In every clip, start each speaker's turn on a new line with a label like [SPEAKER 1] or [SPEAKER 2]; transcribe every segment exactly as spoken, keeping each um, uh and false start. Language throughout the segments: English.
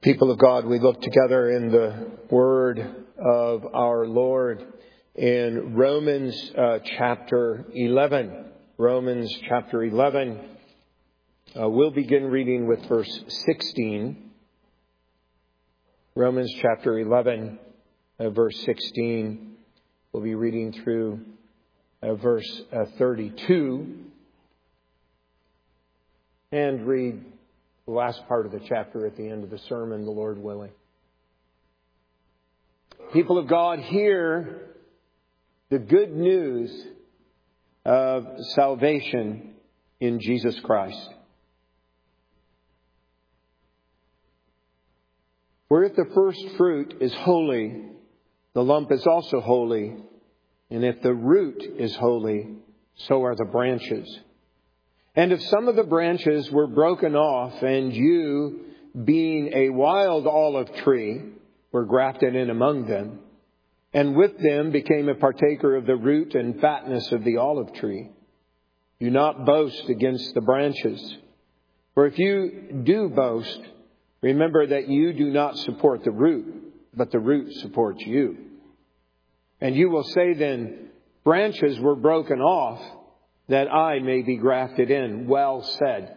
[SPEAKER 1] People of God, we look together in the Word of our Lord in Romans uh, chapter eleven. Romans chapter eleven. Uh, we'll begin reading with verse sixteen. Romans chapter eleven, uh, verse sixteen. We'll be reading through uh, verse uh, thirty-two and read the last part of the chapter at the end of the sermon, the Lord willing. People of God, hear the good news of salvation in Jesus Christ. For if the first fruit is holy, the lump is also holy. And if the root is holy, so are the branches. And if some of the branches were broken off, and you, being a wild olive tree, were grafted in among them, and with them became a partaker of the root and fatness of the olive tree, do not boast against the branches. For if you do boast, remember that you do not support the root, but the root supports you. And you will say then, branches were broken off, that I may be grafted in. Well said.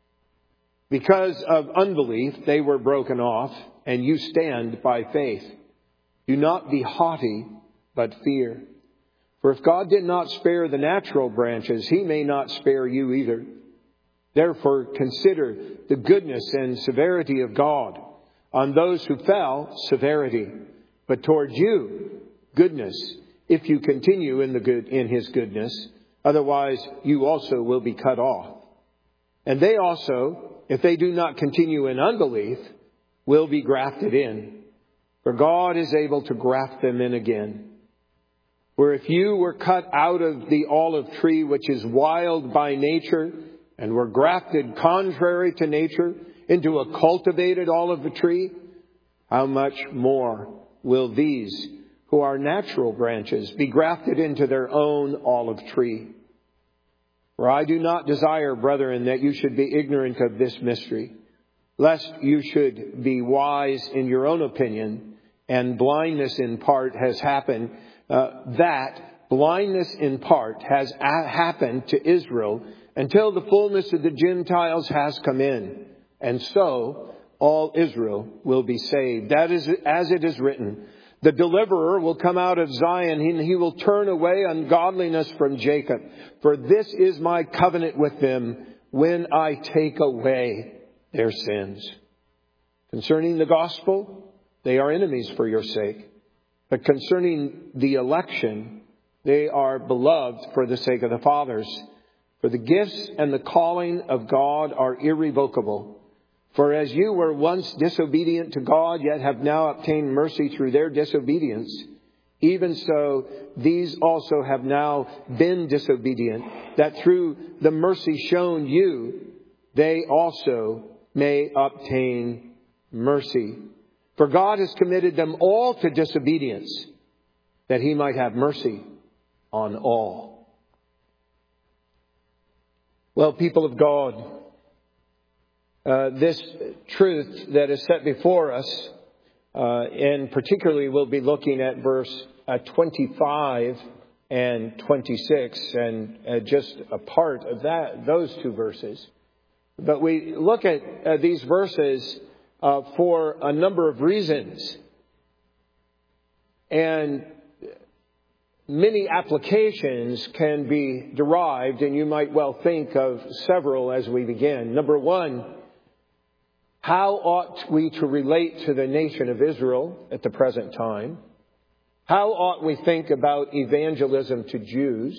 [SPEAKER 1] Because of unbelief, they were broken off, and you stand by faith. Do not be haughty, but fear. For if God did not spare the natural branches, He may not spare you either. Therefore, consider the goodness and severity of God. On those who fell, severity. But toward you, goodness, if you continue in the good, in His goodness. Otherwise, you also will be cut off. And they also, if they do not continue in unbelief, will be grafted in. For God is able to graft them in again. For if you were cut out of the olive tree, which is wild by nature, and were grafted contrary to nature into a cultivated olive tree, how much more will these who are natural branches be grafted into their own olive tree? For I do not desire, brethren, that you should be ignorant of this mystery, lest you should be wise in your own opinion, and blindness in part has happened, uh, that blindness in part has a- happened to Israel until the fullness of the Gentiles has come in. And so all Israel will be saved. That is as it is written. The deliverer will come out of Zion, and he will turn away ungodliness from Jacob. For this is my covenant with them when I take away their sins. Concerning the gospel, they are enemies for your sake. But concerning the election, they are beloved for the sake of the fathers. For the gifts and the calling of God are irrevocable. For as you were once disobedient to God, yet have now obtained mercy through their disobedience, even so these also have now been disobedient, that through the mercy shown you, they also may obtain mercy. For God has committed them all to disobedience, that He might have mercy on all. Well, people of God, Uh, this truth that is set before us, uh, and particularly we'll be looking at verse uh, twenty-five and twenty-six, and uh, just a part of that, those two verses. But we look at uh, these verses uh, for a number of reasons, and many applications can be derived, and you might well think of several as we begin. Number one, how ought we to relate to the nation of Israel at the present time? How ought we think about evangelism to Jews?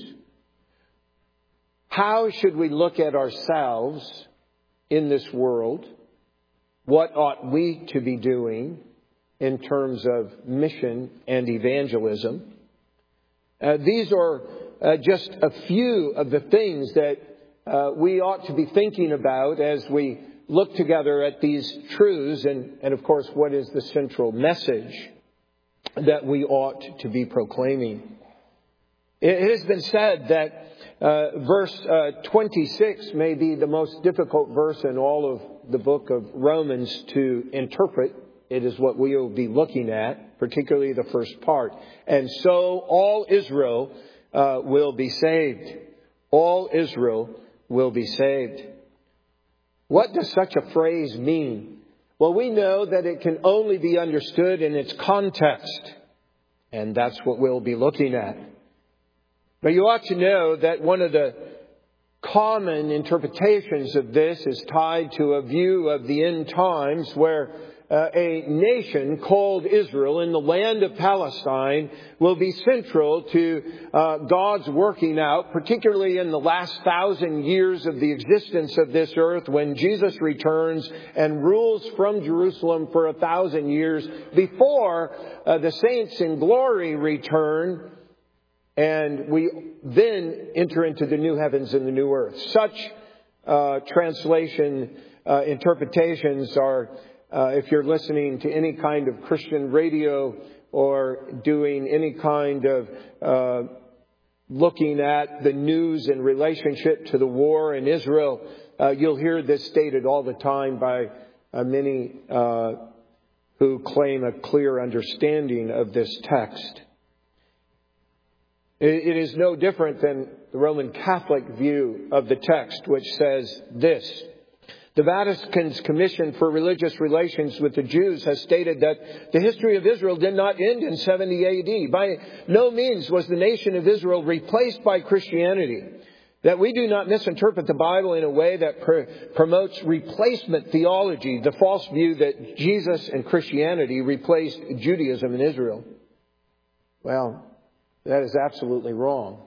[SPEAKER 1] How should we look at ourselves in this world? What ought we to be doing in terms of mission and evangelism? Uh, these are uh, just a few of the things that uh, we ought to be thinking about as we look together at these truths, and, and of course, what is the central message that we ought to be proclaiming. It has been said that uh, verse uh, twenty-six may be the most difficult verse in all of the book of Romans to interpret. It is what we will be looking at, particularly the first part. And so all Israel uh, will be saved. All Israel will be saved. What does such a phrase mean? Well, we know that it can only be understood in its context. And that's what we'll be looking at. But you ought to know that one of the common interpretations of this is tied to a view of the end times where uh, a nation called Israel in the land of Palestine will be central to uh, God's working out, particularly in the last thousand years of the existence of this earth when Jesus returns and rules from Jerusalem for a thousand years before uh, the saints in glory return. And we then enter into the new heavens and the new earth. Such uh, translation uh, interpretations are, uh, if you're listening to any kind of Christian radio or doing any kind of uh, looking at the news in relationship to the war in Israel, uh, you'll hear this stated all the time by uh, many uh, who claim a clear understanding of this text. It is no different than the Roman Catholic view of the text, which says this. The Vatican's Commission for Religious Relations with the Jews has stated that the history of Israel did not end in seventy A D. By no means was the nation of Israel replaced by Christianity. That we do not misinterpret the Bible in a way that pr- promotes replacement theology, the false view that Jesus and Christianity replaced Judaism and Israel. Well, that is absolutely wrong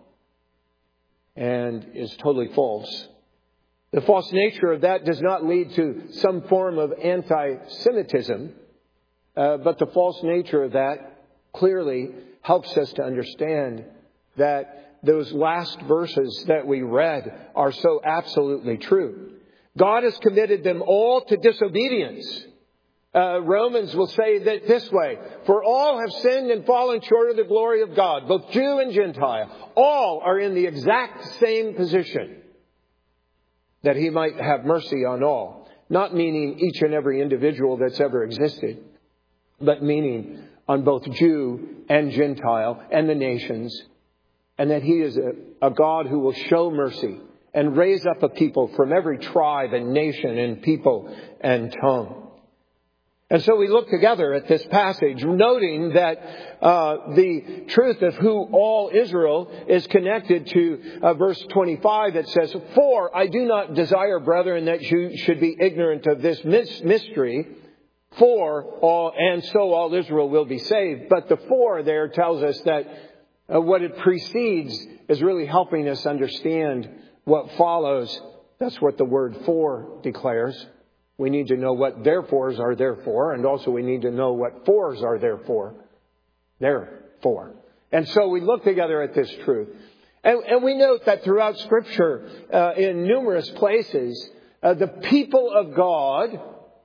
[SPEAKER 1] and is totally false. The false nature of that does not lead to some form of anti-Semitism, uh, but the false nature of that clearly helps us to understand that those last verses that we read are so absolutely true. God has committed them all to disobedience. Uh, Romans will say that this way, for all have sinned and fallen short of the glory of God, both Jew and Gentile. All are in the exact same position, that he might have mercy on all. Not meaning each and every individual that's ever existed, but meaning on both Jew and Gentile and the nations. And that he is a, a God who will show mercy and raise up a people from every tribe and nation and people and tongue. And so we look together at this passage, noting that uh, the truth of who all Israel is connected to uh, verse twenty-five that says, For I do not desire, brethren, that you should be ignorant of this mystery, for all, and so all Israel will be saved. But the for there tells us that uh, what it precedes is really helping us understand what follows. That's what the word for declares. We need to know what therefores are there for, and also we need to know what fors are there for. Therefore. And so we look together at this truth. And, and we note that throughout Scripture, uh, in numerous places, uh, the people of God,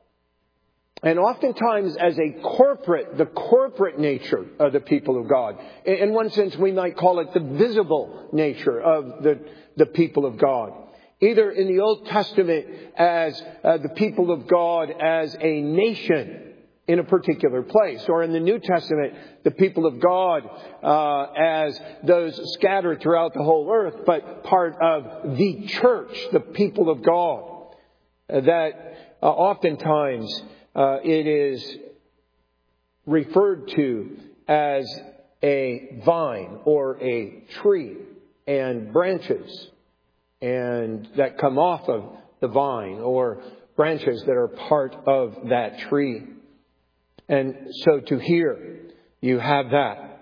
[SPEAKER 1] and oftentimes as a corporate, the corporate nature of the people of God. In, in one sense, we might call it the visible nature of the, the people of God. Either in the Old Testament as uh, the people of God as a nation in a particular place, or in the New Testament, the people of God uh, as those scattered throughout the whole earth, but part of the church, the people of God. Uh, that uh, oftentimes uh, it is referred to as a vine or a tree and branches, and that come off of the vine, or branches that are part of that tree. And so to here, you have that.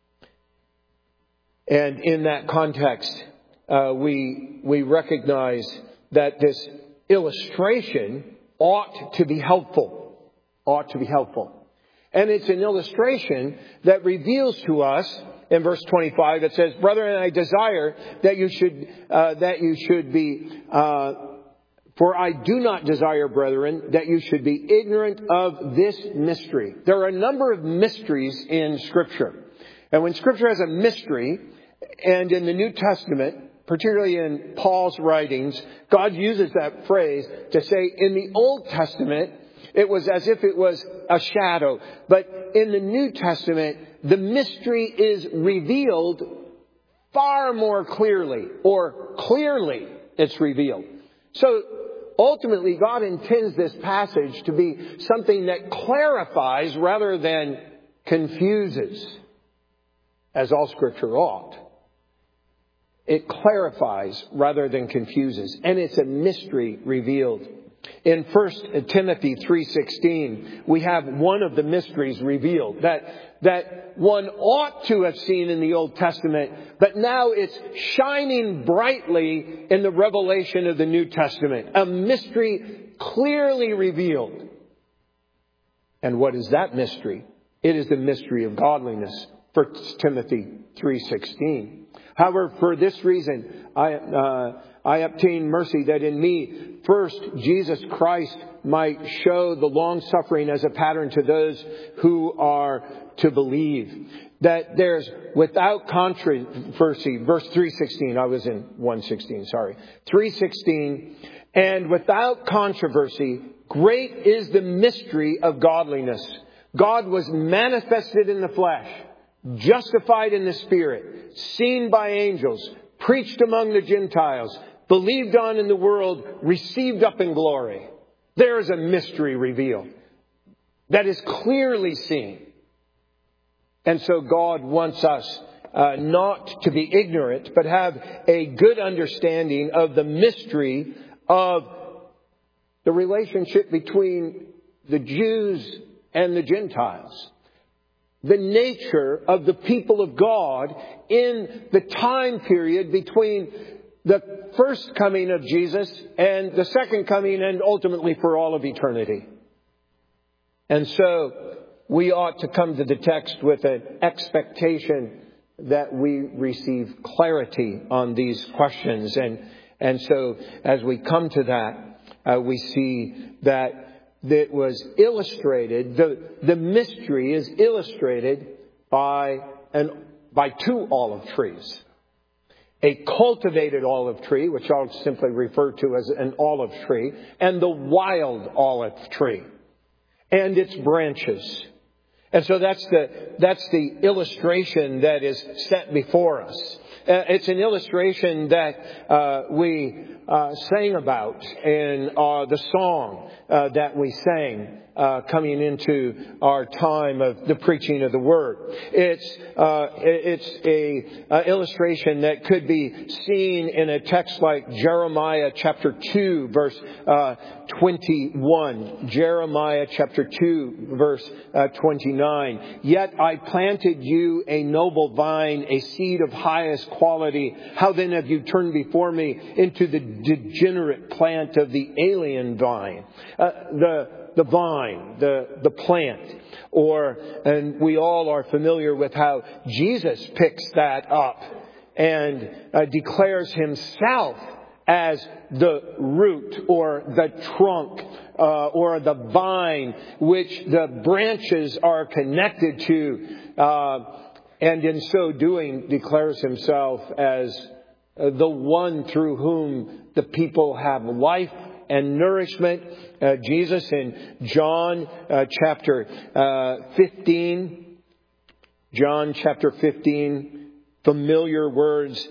[SPEAKER 1] And in that context, uh, we we recognize that this illustration ought to be helpful. Ought to be helpful. And it's an illustration that reveals to us, in verse twenty-five, it says, Brethren, I desire that you should uh, that you should be, uh, for I do not desire, brethren, that you should be ignorant of this mystery. There are a number of mysteries in Scripture. And when Scripture has a mystery, and in the New Testament, particularly in Paul's writings, God uses that phrase to say in the Old Testament, it was as if it was a shadow. But in the New Testament, the mystery is revealed far more clearly, or clearly it's revealed. So ultimately, God intends this passage to be something that clarifies rather than confuses, as all Scripture ought. It clarifies rather than confuses, and it's a mystery revealed. In First Timothy three sixteen, we have one of the mysteries revealed that that one ought to have seen in the Old Testament, but now it's shining brightly in the revelation of the New Testament. A mystery clearly revealed. And what is that mystery? It is the mystery of godliness. First Timothy three sixteen. However, for this reason, I, uh, I obtain mercy that in me, first, Jesus Christ might show the long suffering as a pattern to those who are to believe. That there's without controversy, verse three sixteen, I was in one sixteen, sorry. three sixteen, and without controversy, great is the mystery of godliness. God was manifested in the flesh, justified in the Spirit, seen by angels, preached among the Gentiles, believed on in the world, received up in glory. There is a mystery revealed that is clearly seen. And so God wants us uh, not to be ignorant, but have a good understanding of the mystery of the relationship between the Jews and the Gentiles. The nature of the people of God in the time period between the first coming of Jesus and the second coming, and ultimately for all of eternity. And so we ought to come to the text with an expectation that we receive clarity on these questions. And, and so as we come to that, uh, we see that that was illustrated, the, the mystery is illustrated by an, by two olive trees. A cultivated olive tree, which I'll simply refer to as an olive tree, and the wild olive tree and its branches. And so that's the, that's the illustration that is set before us. Uh, it's an illustration that uh, we uh, sang about in uh, the song uh, that we sang uh, coming into our time of the preaching of the Word. It's uh, it's a uh, illustration that could be seen in a text like Jeremiah chapter two, verse uh, twenty-one. Jeremiah chapter two, verse uh, twenty-nine. Yet I planted you a noble vine, a seed of highest quality. How then have you turned before me into the degenerate plant of the alien vine? Uh, the the vine, the the plant. Or, and we all are familiar with how Jesus picks that up and uh, declares himself as the root or the trunk uh, or the vine which the branches are connected to. Uh, and in so doing declares himself as uh, the one through whom the people have life and nourishment. Uh, Jesus in John uh, chapter uh, fifteen, John chapter fifteen, familiar words.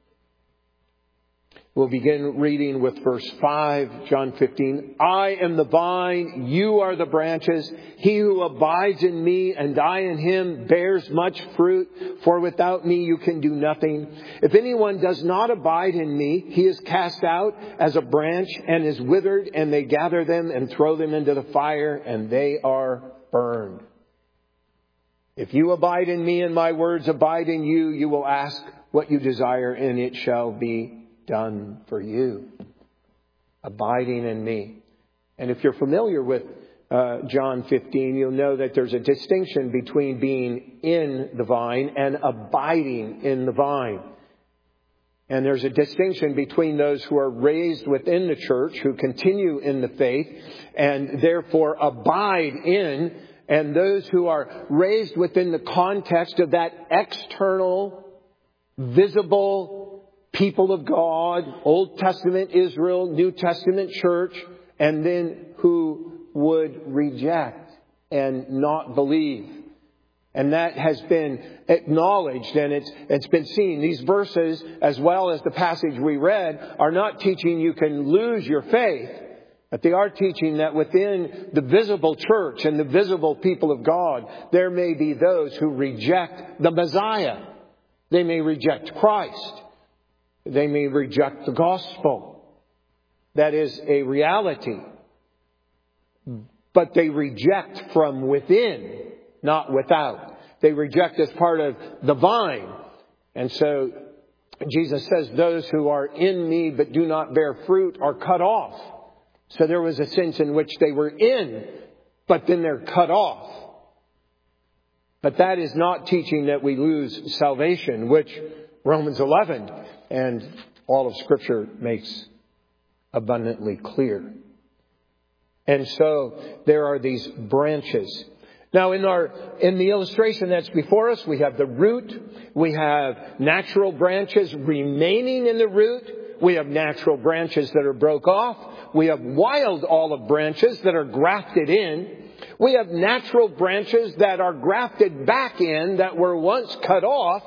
[SPEAKER 1] We'll begin reading with verse five, John fifteen. I am the vine, you are the branches. He who abides in me and I in him bears much fruit, for without me you can do nothing. If anyone does not abide in me, he is cast out as a branch and is withered, and they gather them and throw them into the fire, and they are burned. If you abide in me and my words abide in you, you will ask what you desire, and it shall be done for you. Abiding in me. And if you're familiar with uh, John fifteen, you'll know that there's a distinction between being in the vine and abiding in the vine. And there's a distinction between those who are raised within the church, who continue in the faith and therefore abide in, and those who are raised within the context of that external, visible people of God, Old Testament Israel, New Testament church, and then who would reject and not believe. And that has been acknowledged and it's it's been seen. These verses, as well as the passage we read, are not teaching you can lose your faith, but they are teaching that within the visible church and the visible people of God, there may be those who reject the Messiah. They may reject Christ. They may reject the gospel. That is a reality. But they reject from within, not without. They reject as part of the vine. And so Jesus says, those who are in me but do not bear fruit are cut off. So there was a sense in which they were in, but then they're cut off. But that is not teaching that we lose salvation, which Romans eleven and all of Scripture makes abundantly clear. And so there are these branches. Now in our in the illustration that's before us, we have the root. We have natural branches remaining in the root. We have natural branches that are broke off. We have wild olive branches that are grafted in. We have natural branches that are grafted back in that were once cut off.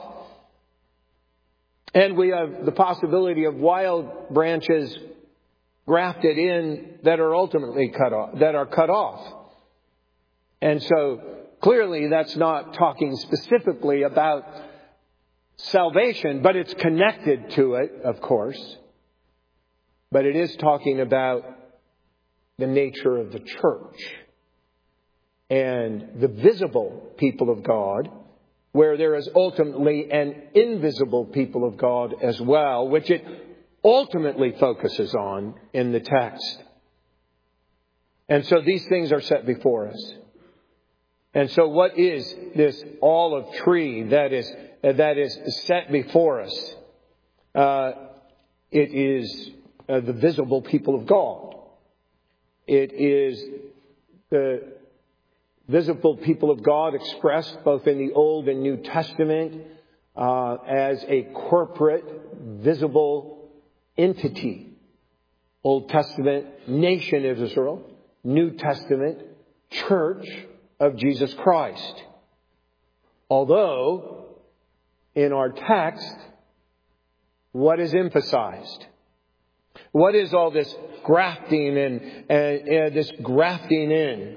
[SPEAKER 1] And we have the possibility of wild branches grafted in that are ultimately cut off, that are cut off. And so clearly that's not talking specifically about salvation, but it's connected to it, of course. But it is talking about the nature of the church and the visible people of God, where there is ultimately an invisible people of God as well, which it ultimately focuses on in the text. And so these things are set before us. And so what is this olive tree that is that is set before us? Uh, it is uh, the visible people of God. It is the visible people of God expressed both in the Old and New Testament uh, as a corporate, visible entity. Old Testament, nation of Israel. New Testament, church of Jesus Christ. Although, in our text, what is emphasized? What is all this grafting and, and, and this grafting in?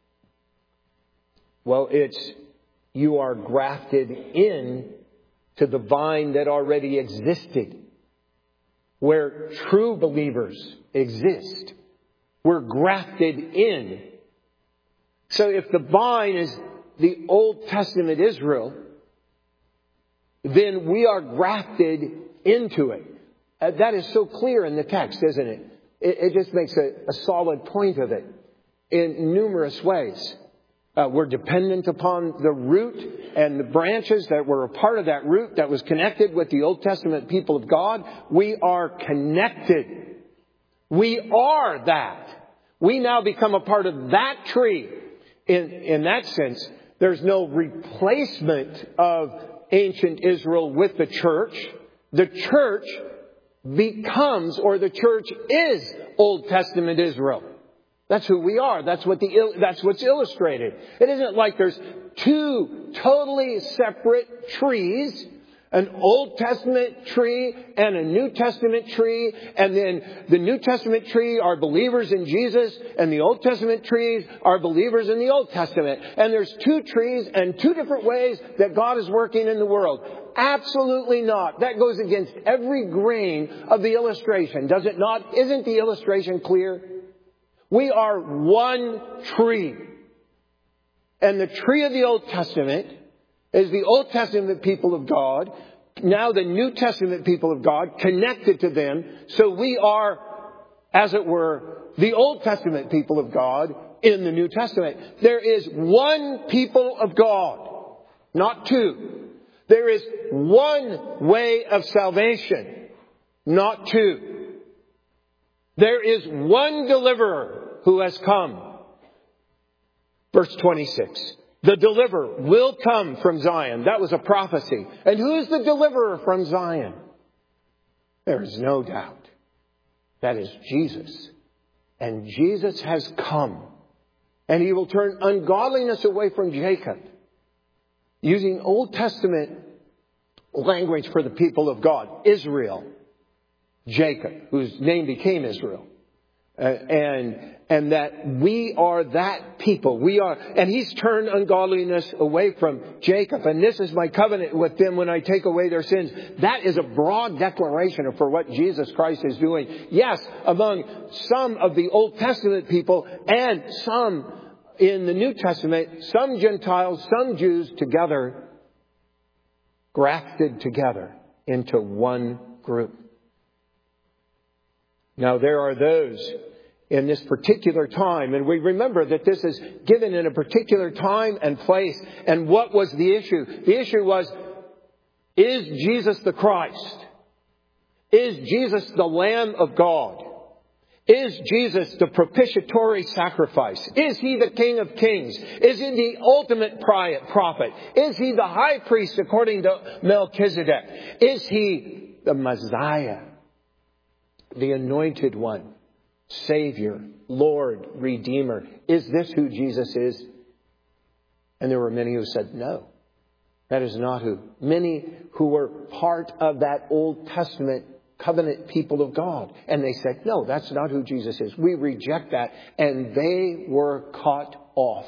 [SPEAKER 1] Well, it's you are grafted in to the vine that already existed, where true believers exist. We're grafted in. So if the vine is the Old Testament Israel, then we are grafted into it. Uh, that is so clear in the text, isn't it? It, it just makes a, a solid point of it in numerous ways. Uh, we're dependent upon the root and the branches that were a part of that root that was connected with the Old Testament people of God. We are connected. We are that. We now become a part of that tree. In, in that sense, there's no replacement of ancient Israel with the church. The church becomes, or the church is, Old Testament Israel. That's who we are. That's what the that's what's illustrated. It isn't like there's two totally separate trees, an Old Testament tree and a New Testament tree, and then the New Testament tree are believers in Jesus, and the Old Testament trees are believers in the Old Testament. And there's two trees and two different ways that God is working in the world. Absolutely not. That goes against every grain of the illustration, does it not? Isn't the illustration clear? We are one tree. And the tree of the Old Testament is the Old Testament people of God, now the New Testament people of God, connected to them. So we are, as it were, the Old Testament people of God in the New Testament. There is one people of God, not two. There is one way of salvation, not two. There is one deliverer who has come. Verse twenty-six. The deliverer will come from Zion. That was a prophecy. And who is the deliverer from Zion? There is no doubt. That is Jesus. And Jesus has come. And He will turn ungodliness away from Jacob. Using Old Testament language for the people of God. Israel. Jacob, whose name became Israel. Uh, and and that we are that people. We are, and He's turned ungodliness away from Jacob. And this is my covenant with them when I take away their sins. That is a broad declaration for what Jesus Christ is doing. Yes, among some of the Old Testament people and some in the New Testament, some Gentiles, some Jews together, grafted together into one group. Now there are those in this particular time, and we remember that this is given in a particular time and place. And what was the issue? The issue was, is Jesus the Christ? Is Jesus the Lamb of God? Is Jesus the propitiatory sacrifice? Is He the King of Kings? Is He the ultimate prophet? Is He the high priest according to Melchizedek? Is He the Messiah, the anointed one, Savior, Lord, Redeemer? Is this who Jesus is? And there were many who said, no, that is not who. Many who were part of that Old Testament covenant people of God. And they said, no, that's not who Jesus is. We reject that. And they were cut off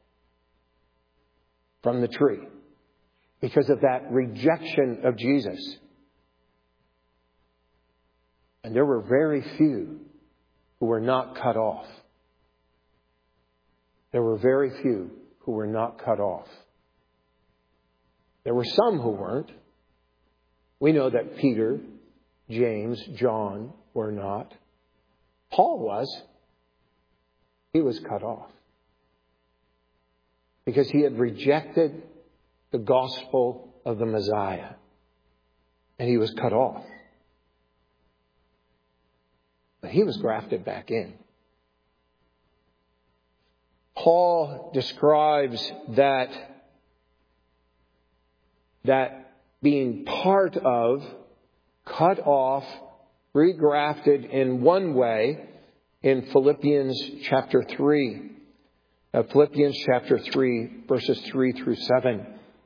[SPEAKER 1] from the tree because of that rejection of Jesus. And there were very few who were not cut off. There were very few who were not cut off. There were some who weren't. We know that Peter, James, John were not. Paul was. He was cut off. Because he had rejected the gospel of the Messiah. And he was cut off. But he was grafted back in. Paul describes that, that being part of, cut off, regrafted in one way in Philippians chapter three. Uh, Philippians chapter three, verses three through seven.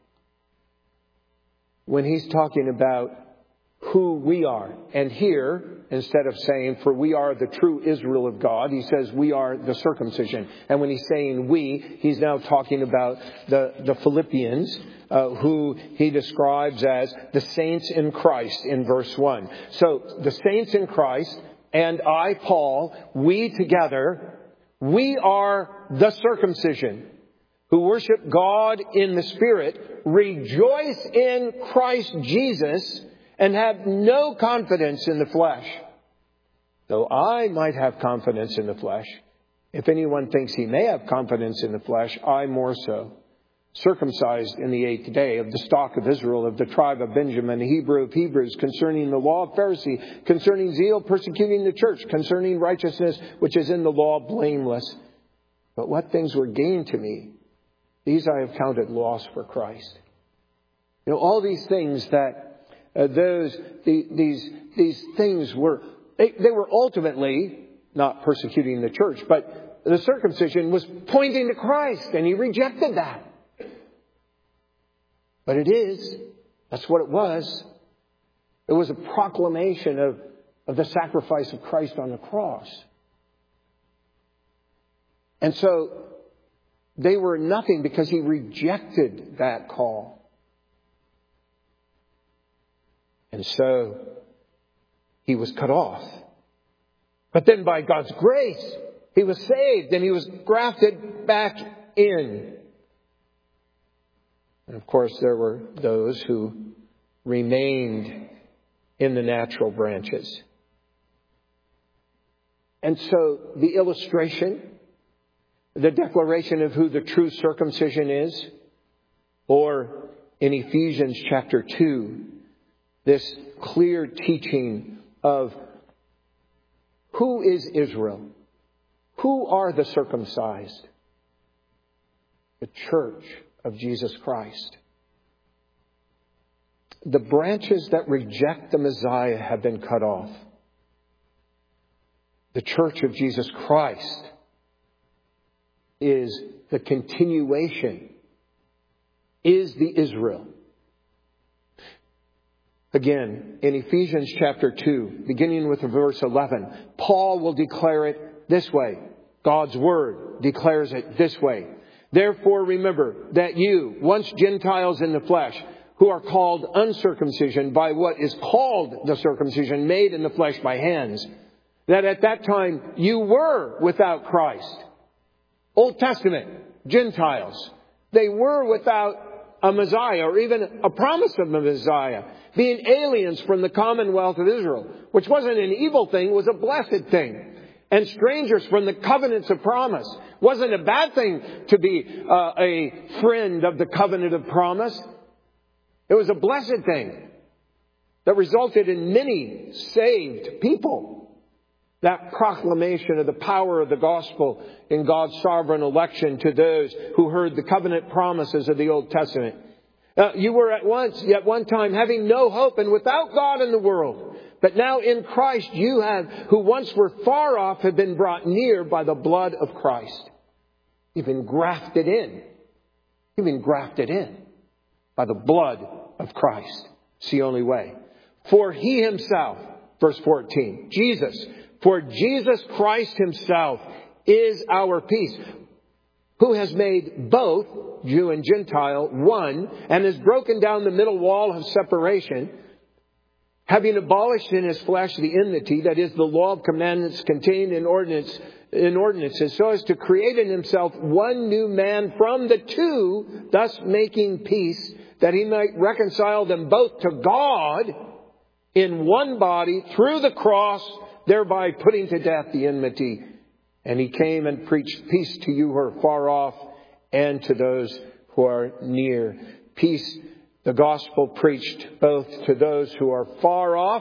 [SPEAKER 1] When he's talking about who we are. And here, instead of saying, for we are the true Israel of God, he says we are the circumcision. And when he's saying we, he's now talking about the, the Philippians, uh, who he describes as the saints in Christ in verse one. So the saints in Christ and I, Paul, we together, we are the circumcision who worship God in the Spirit, rejoice in Christ Jesus, and have no confidence in the flesh. Though I might have confidence in the flesh, if anyone thinks he may have confidence in the flesh, I more so. Circumcised in the eighth day, of the stock of Israel, of the tribe of Benjamin, a Hebrew of Hebrews, concerning the law of Pharisee, concerning zeal, persecuting the church, concerning righteousness, which is in the law, blameless. But what things were gained to me, these I have counted loss for Christ. You know, all these things that Uh, those the, these these things were they, they were ultimately not persecuting the church, but the circumcision was pointing to Christ, and he rejected that. But it is that's what it was. It was a proclamation of of the sacrifice of Christ on the cross, and so they were nothing because he rejected that call. And so he was cut off. But then by God's grace, he was saved and he was grafted back in. And of course, there were those who remained in the natural branches. And so the illustration, the declaration of who the true circumcision is, or in Ephesians chapter two, this clear teaching of who is Israel? Who are the circumcised? The church of Jesus Christ. the branches that reject the Messiah have been cut off. The Church of Jesus Christ is the continuation, is the Israel. Again, in Ephesians chapter two, beginning with verse eleven, Paul will declare it this way. God's Word declares it this way. Therefore remember that you, once Gentiles in the flesh, who are called uncircumcision by what is called the circumcision made in the flesh by hands, that at that time you were without Christ. Old Testament, Gentiles, they were without a Messiah or even a promise of a Messiah, being aliens from the commonwealth of Israel, which wasn't an evil thing, was a blessed thing. And strangers from the covenants of promise. Wasn't a bad thing to be uh, a friend of the covenant of promise. It was a blessed thing that resulted in many saved people. That proclamation of the power of the gospel in God's sovereign election to those who heard the covenant promises of the Old Testament. Uh, you were at once, at one time, having no hope and without God in the world. But now in Christ you have, who once were far off, have been brought near by the blood of Christ. You've been grafted in. You've been grafted in by the blood of Christ. It's the only way. For He Himself, verse fourteen, Jesus, for Jesus Christ Himself is our peace, who has made both Jew and Gentile one, and has broken down the middle wall of separation, having abolished in His flesh the enmity, that is, the law of commandments contained in ordinance, in ordinances, so as to create in Himself one new man from the two, thus making peace, that He might reconcile them both to God in one body through the cross, thereby putting to death the enmity. And He came and preached peace to you who are far off and to those who are near. Peace, the gospel preached both to those who are far off,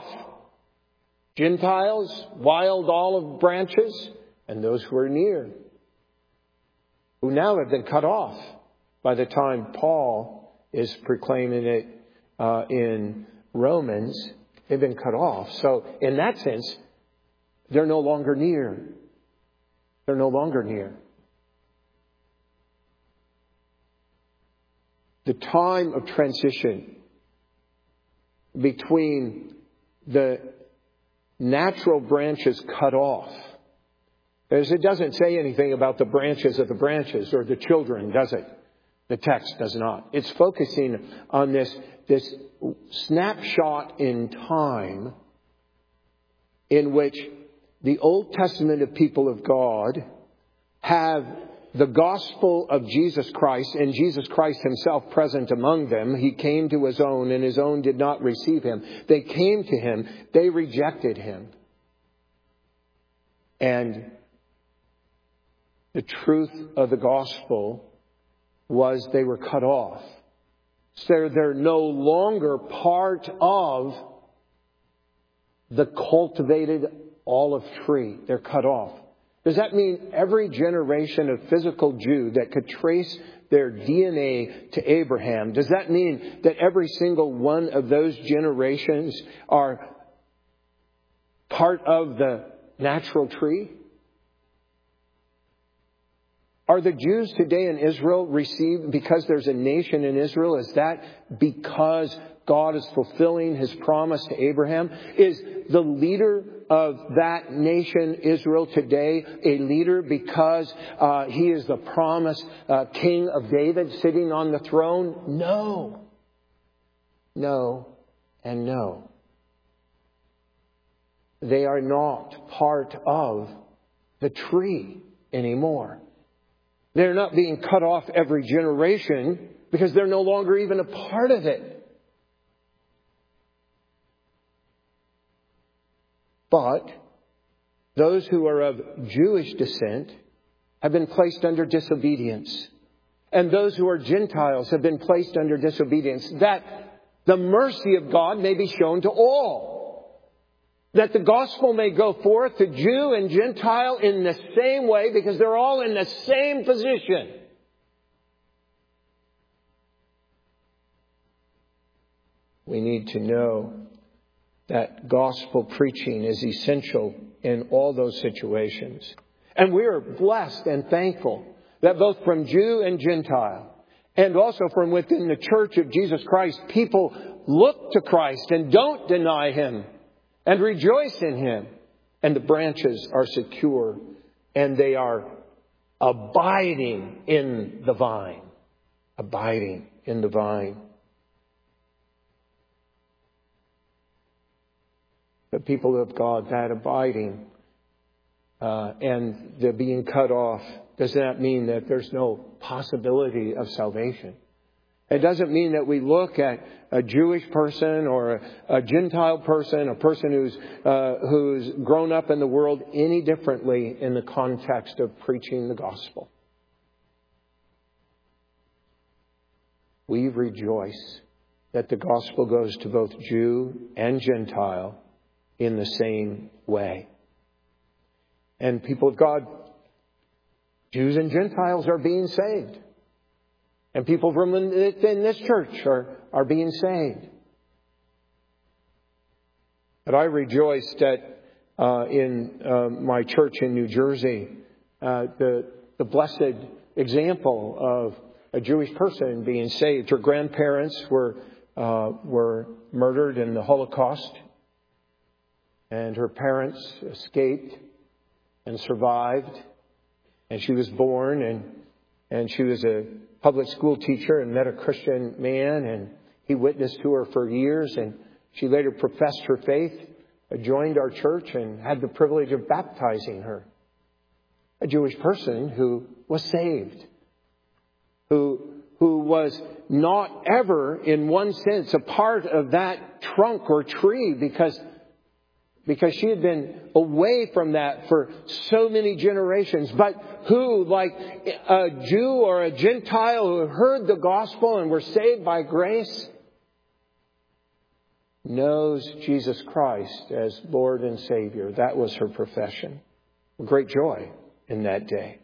[SPEAKER 1] Gentiles, wild olive branches, and those who are near, who now have been cut off by the time Paul is proclaiming it uh, in Romans. They've been cut off. So in that sense, they're no longer near. They're no longer near. The time of transition between the natural branches cut off, as it doesn't say anything about the branches of the branches or the children, does it? The text does not. It's focusing on this, this snapshot in time in which the Old Testament of people of God have the gospel of Jesus Christ and Jesus Christ Himself present among them. He came to His own and His own did not receive Him. They came to Him. They rejected Him. And the truth of the gospel was they were cut off. So they're no longer part of the cultivated olive tree. They're cut off. Does that mean every generation of physical Jew that could trace their D N A to Abraham, does that mean that every single one of those generations are part of the natural tree? Are the Jews today in Israel received because there's a nation in Israel? Is that because God is fulfilling His promise to Abraham? Is the leader of that nation, Israel, today a leader because uh, he is the promised uh, king of David sitting on the throne? No. No and no. They are not part of the tree anymore. They're not being cut off every generation because they're no longer even a part of it. But those who are of Jewish descent have been placed under disobedience. And those who are Gentiles have been placed under disobedience. That the mercy of God may be shown to all. That the gospel may go forth to Jew and Gentile in the same way because they're all in the same position. We need to know that gospel preaching is essential in all those situations. And we are blessed and thankful that both from Jew and Gentile, and also from within the Church of Jesus Christ, people look to Christ and don't deny Him and rejoice in Him. And the branches are secure and they are abiding in the vine. Abiding in the vine. The people of God, that abiding uh, and the being cut off, does not mean that there's no possibility of salvation. It doesn't mean that we look at a Jewish person or a, a Gentile person, a person who's uh, who's grown up in the world any differently in the context of preaching the gospel. We rejoice that the gospel goes to both Jew and Gentile in the same way. And people of God, Jews and Gentiles are being saved. And people from within this church are, are being saved. But I rejoice that uh, in uh, my church in New Jersey, uh, the, the blessed example of a Jewish person being saved. Her grandparents were uh, were murdered in the Holocaust. And her parents escaped and survived. And she was born and, and she was a public school teacher and met a Christian man, and he witnessed to her for years, and she later professed her faith, joined our church, and had the privilege of baptizing her. A Jewish person who was saved, who who was not ever, in one sense, a part of that trunk or tree because Because she had been away from that for so many generations. But who, like a Jew or a Gentile who heard the gospel and were saved by grace, knows Jesus Christ as Lord and Savior. That was her profession. Great joy in that day.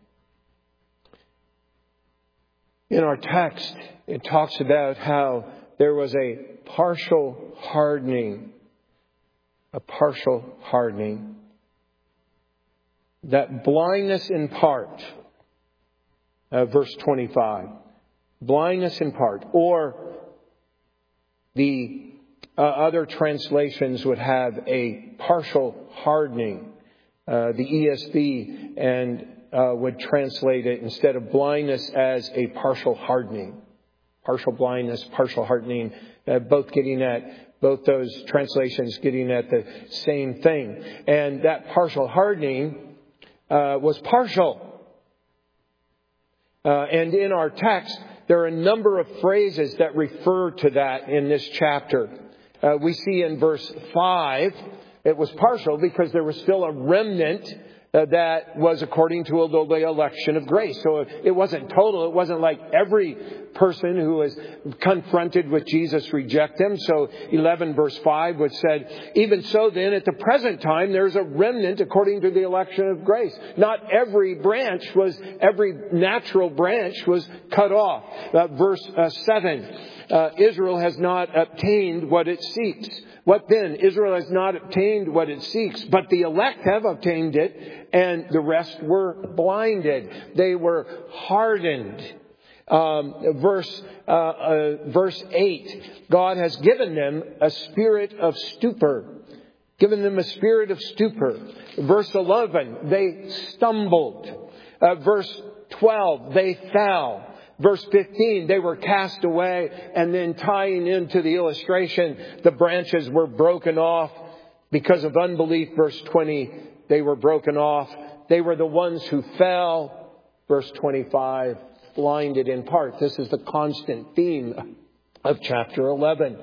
[SPEAKER 1] In our text, it talks about how there was a partial hardening. A partial hardening. That blindness in part. Uh, verse twenty-five. Blindness in part. Or the uh, other translations would have a partial hardening. Uh, the E S V and uh, would translate it instead of blindness as a partial hardening. Partial blindness, partial hardening. Uh, both getting at Both those translations getting at the same thing. And that partial hardening uh, was partial. Uh, and in our text, there are a number of phrases that refer to that in this chapter. Uh, we see in verse five, it was partial because there was still a remnant Uh, that was according to the election of grace. So it wasn't total. It wasn't like every person who was confronted with Jesus reject him. So eleven verse five would said, even so then at the present time there's a remnant according to the election of grace. Not every branch was, every natural branch was cut off. Uh, verse uh, seven, uh, Israel has not obtained what it seeks. What then? Israel has not obtained what it seeks, but the elect have obtained it, and the rest were blinded. They were hardened. Um, verse uh, uh, verse eight, God has given them a spirit of stupor. Given them a spirit of stupor. Verse eleven, they stumbled. Uh, verse twelve, they fell. Verse fifteen, they were cast away, and then tying into the illustration, the branches were broken off because of unbelief. Verse twenty, they were broken off. They were the ones who fell. Verse twenty-five, blinded in part. This is the constant theme of chapter eleven.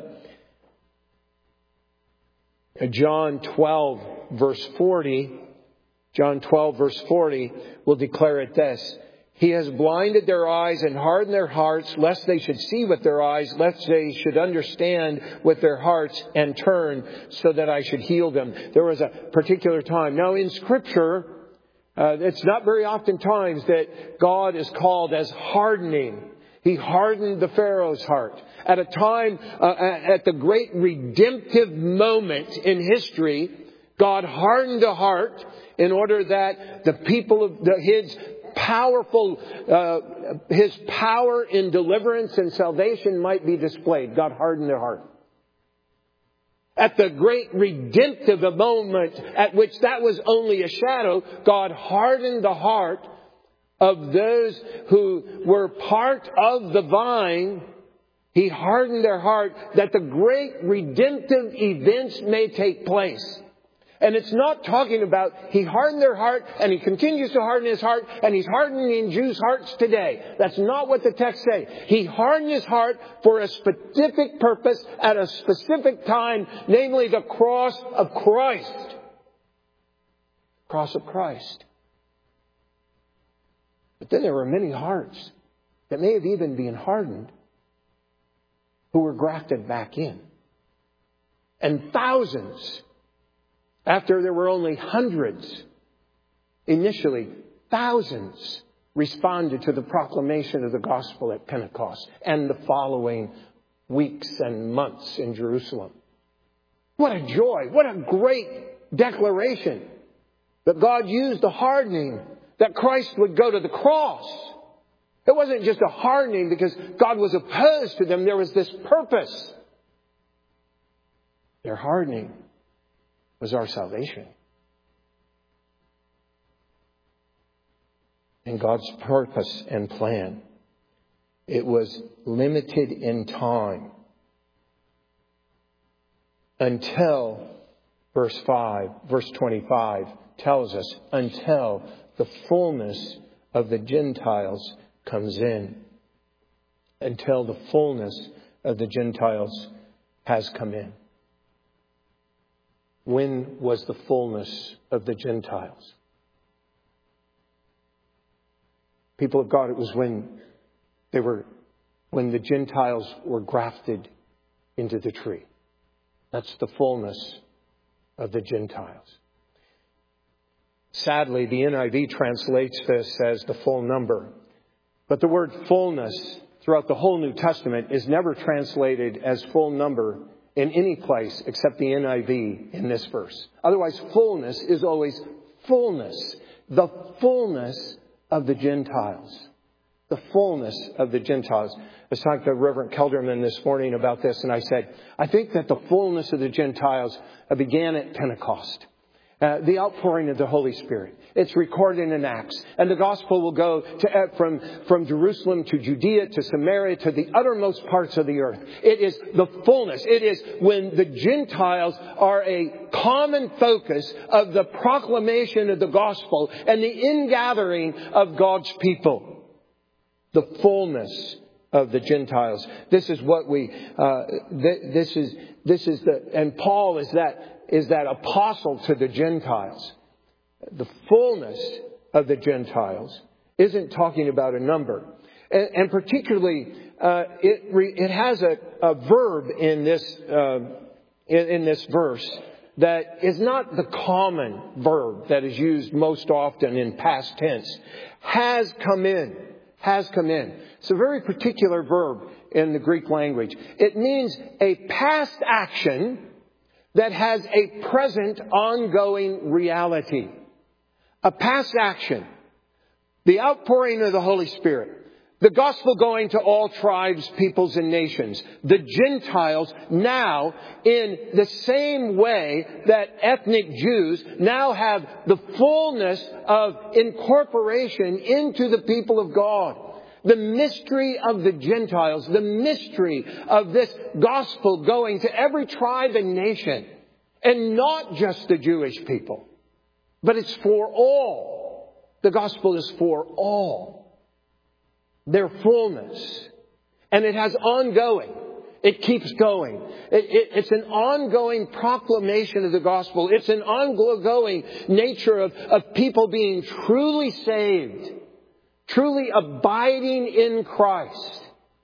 [SPEAKER 1] John twelve, verse forty, John twelve, verse forty will declare it this. He has blinded their eyes and hardened their hearts, lest they should see with their eyes, lest they should understand with their hearts and turn, so that I should heal them. There was a particular time. Now in Scripture, uh, it's not very often times that God is called as hardening. He hardened the Pharaoh's heart. At a time, uh, at the great redemptive moment in history, God hardened the heart in order that the people of the, His powerful, uh, His power in deliverance and salvation might be displayed. God hardened their heart. At the great redemptive moment at which that was only a shadow, God hardened the heart of those who were part of the vine. He hardened their heart that the great redemptive events may take place. And it's not talking about He hardened their heart and He continues to harden His heart and He's hardening Jews' hearts today. That's not what the text says. He hardened His heart for a specific purpose at a specific time, namely the cross of Christ. Cross of Christ. But then there were many hearts that may have even been hardened who were grafted back in. And thousands, after there were only hundreds, initially thousands responded to the proclamation of the gospel at Pentecost and the following weeks and months in Jerusalem. What a joy! What a great declaration that God used the hardening, that Christ would go to the cross. It wasn't just a hardening because God was opposed to them. There was this purpose. Their hardening was our salvation. And God's purpose and plan. It was limited in time. Until, verse five, verse twenty-five tells us, until the fullness of the Gentiles comes in. Until the fullness of the Gentiles has come in. When was the fullness of the Gentiles? People of God, it was when they were, when the Gentiles were grafted into the tree. That's the fullness of the Gentiles. Sadly, the N I V translates this as the full number. But the word fullness throughout the whole New Testament is never translated as full number in any place except the N I V in this verse. Otherwise, fullness is always fullness. The fullness of the Gentiles. The fullness of the Gentiles. I was talking to Reverend Kelderman this morning about this, and I said, I think that the fullness of the Gentiles began at Pentecost. Uh, the outpouring of the Holy Spirit. It's recorded in Acts. And the gospel will go to, uh, from, from Jerusalem to Judea to Samaria to the uttermost parts of the earth. It is the fullness. It is when the Gentiles are a common focus of the proclamation of the gospel and the ingathering of God's people. The fullness of the Gentiles. This is what we, uh, th- this is, this is the, and Paul is that, is that apostle to the Gentiles. The fullness of the Gentiles isn't talking about a number. And, and particularly, uh, it, re, it has a, a verb in this, uh, in, in this verse that is not the common verb that is used most often in past tense. Has come in. Has come in. It's a very particular verb in the Greek language. It means a past action that has a present ongoing reality. A past action. The outpouring of the Holy Spirit. The gospel going to all tribes, peoples, and nations. The Gentiles now, in the same way that ethnic Jews now have the fullness of incorporation into the people of God. The mystery of the Gentiles, the mystery of this gospel going to every tribe and nation. And not just the Jewish people, but it's for all. The gospel is for all. Their fullness. And it has ongoing. It keeps going. It, it, it's an ongoing proclamation of the gospel. It's an ongoing nature of, of people being truly saved. Truly abiding in Christ.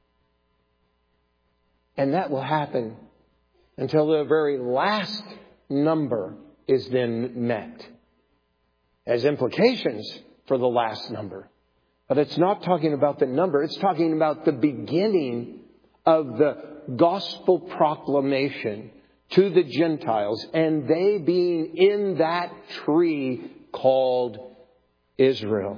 [SPEAKER 1] And that will happen until the very last number is then met. As implications for the last number. But it's not talking about the number. It's talking about the beginning of the gospel proclamation to the Gentiles, and they being in that tree called Israel.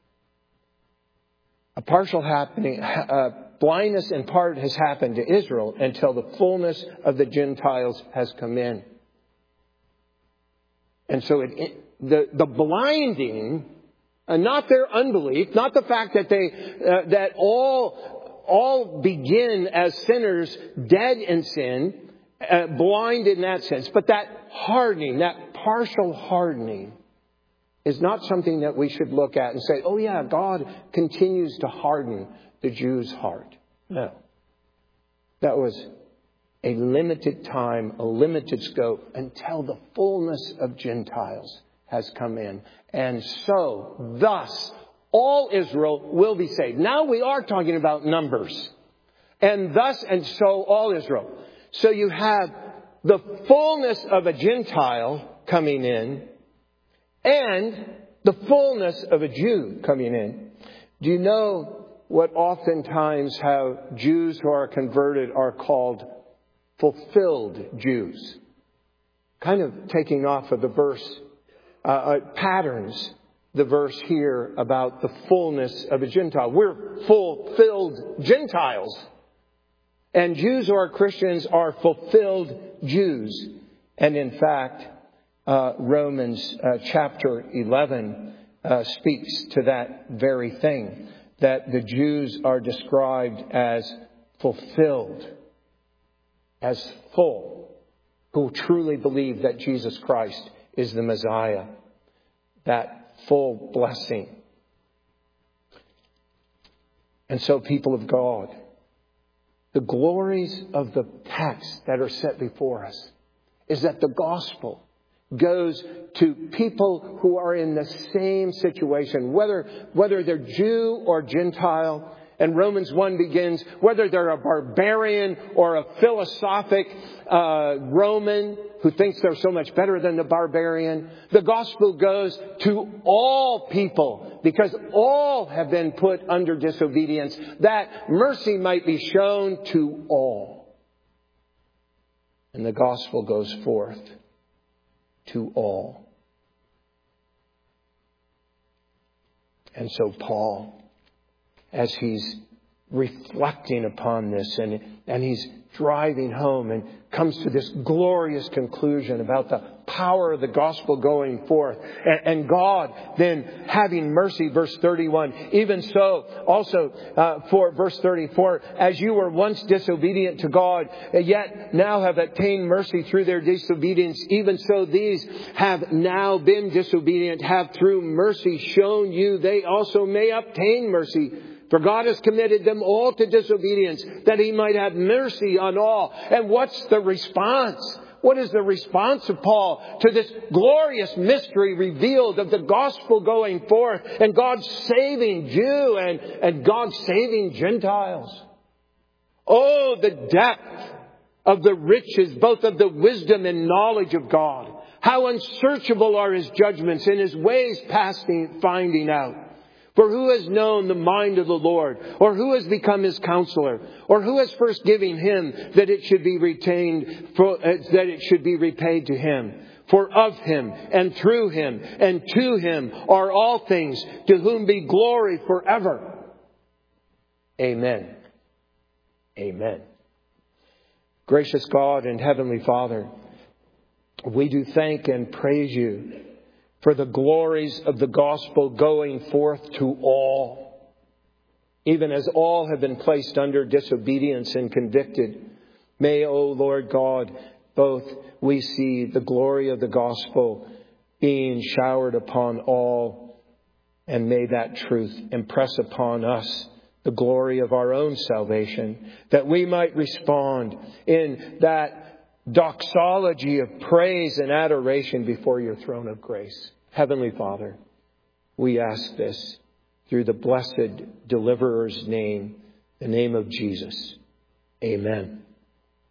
[SPEAKER 1] A partial happening, uh, blindness in part has happened to Israel until the fullness of the Gentiles has come in. And so it, it, the, the blinding, and not their unbelief, not the fact that they, uh, that all, all begin as sinners dead in sin, uh, blind in that sense, but that hardening, that partial hardening is not something that we should look at and say, oh yeah, God continues to harden the Jew's heart. No. That was a limited time, a limited scope until the fullness of Gentiles has come in. And so, thus, all Israel will be saved. Now we are talking about numbers. And thus, and so, all Israel. So you have the fullness of a Gentile coming in and the fullness of a Jew coming in. Do you know what oftentimes how Jews who are converted are called fulfilled Jews? Kind of taking off of the verse, uh, uh, patterns, the verse here about the fullness of a Gentile. We're fulfilled Gentiles. And Jews who are Christians are fulfilled Jews. And in fact, uh, Romans uh, chapter eleven uh, speaks to that very thing. That the Jews are described as fulfilled, as full, who truly believe that Jesus Christ is the Messiah. That full blessing. And so, people of God, the glories of the text that are set before us is that the gospel goes to people who are in the same situation, whether whether they're Jew or Gentile. And Romans one begins, whether they're a barbarian or a philosophic uh, Roman who thinks they're so much better than the barbarian. The gospel goes to all people because all have been put under disobedience, that mercy might be shown to all. And the gospel goes forth to all. And so Paul, as he's reflecting upon this and, and he's driving home and comes to this glorious conclusion about the power of the gospel going forth and, and God then having mercy, verse thirty-one. Even so, also uh, for verse thirty-four, as you were once disobedient to God, yet now have attained mercy through their disobedience, even so these have now been disobedient, have through mercy shown you they also may obtain mercy. For God has committed them all to disobedience, that He might have mercy on all. And what's the response? What is the response of Paul to this glorious mystery revealed of the gospel going forth and God saving Jew and, and God saving Gentiles? Oh, the depth of the riches, both of the wisdom and knowledge of God. How unsearchable are His judgments and His ways past finding out. For who has known the mind of the Lord? Or who has become His counselor? Or who has first given Him that it should be retained, for, uh, that it should be repaid to Him? For of Him and through Him and to Him are all things, to whom be glory forever. Amen. Amen. Gracious God and Heavenly Father, we do thank and praise You for the glories of the gospel going forth to all, even as all have been placed under disobedience and convicted. May, O Lord God, both we see the glory of the gospel being showered upon all, and may that truth impress upon us the glory of our own salvation, that we might respond in that doxology of praise and adoration before Your throne of grace. Heavenly Father, we ask this through the blessed deliverer's name, the name of Jesus. Amen.